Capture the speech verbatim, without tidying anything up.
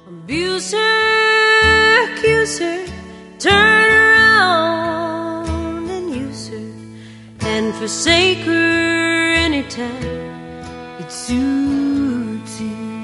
Abuse her, accuse her, turn around and use her, and forsake her anytime it suits you.